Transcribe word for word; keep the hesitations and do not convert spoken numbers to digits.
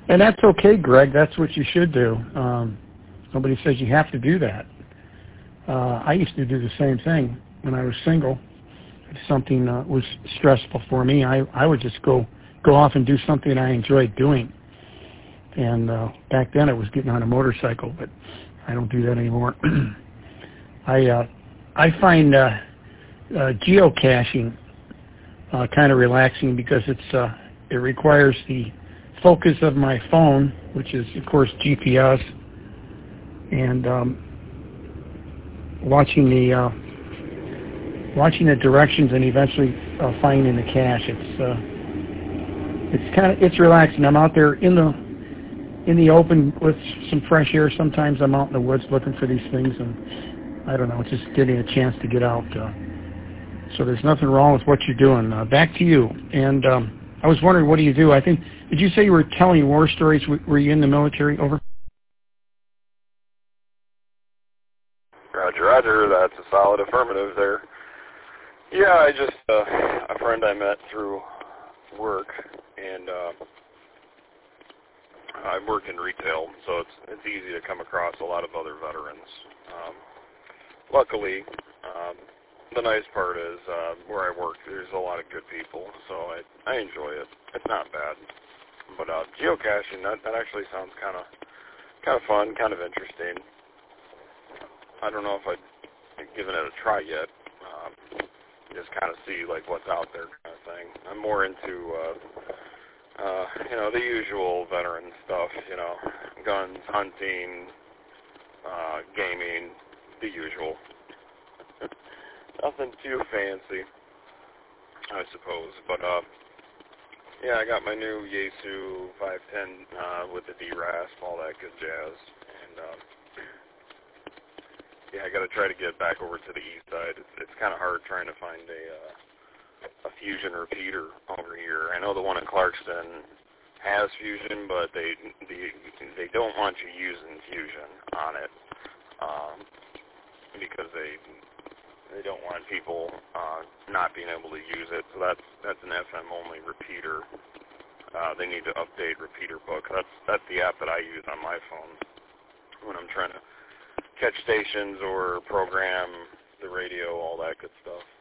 And that's okay, Greg. That's what you should do. Um, nobody says you have to do that. Uh, I used to do the same thing when I was single. If something uh, was stressful for me, I, I would just go go off and do something I enjoyed doing. And uh, back then it was getting on a motorcycle, but I don't do that anymore. I uh, I find uh, uh, geocaching uh, kind of relaxing because it's uh, it requires the focus of my phone, which is of course G P S, and um, watching the uh, watching the directions and eventually uh, finding the cache. It's uh, it's kind of it's relaxing. I'm out there in the in the open with some fresh air. Sometimes I'm out in the woods looking for these things, and I don't know, just getting a chance to get out. Uh, so there's nothing wrong with what you're doing. Uh, back to you. And um, I was wondering, what do you do? I think, did you say you were telling war stories? Were you in the military? Over. Roger, Roger. That's a solid affirmative there. Yeah, I just, uh, a friend I met through work, and uh, I work in retail, so it's it's easy to come across a lot of other veterans. Um, luckily, um, the nice part is uh, where I work, there's a lot of good people, so I I enjoy it. It's not bad. But uh, geocaching, that that actually sounds kind of kind of fun, kind of interesting. I don't know if I've given it a try yet. Um, just kind of see like what's out there, kind of thing. I'm more into uh, uh, you know, the usual veteran stuff. You know, guns, hunting, uh, gaming, the usual. Nothing too fancy, I suppose. But uh, yeah, I got my new Yaesu five ten uh, with the D RASP, all that good jazz, and. Uh, Yeah, I got to try to get back over to the east side. It's, it's kind of hard trying to find a uh, a fusion repeater over here. I know the one in Clarkston has fusion, but they they, they don't want you using fusion on it um, because they they don't want people uh, not being able to use it. So that's that's an F M only repeater. Uh, they need to update Repeater Book. That's that's the app that I use on my phone when I'm trying to catch stations or program the radio, all that good stuff.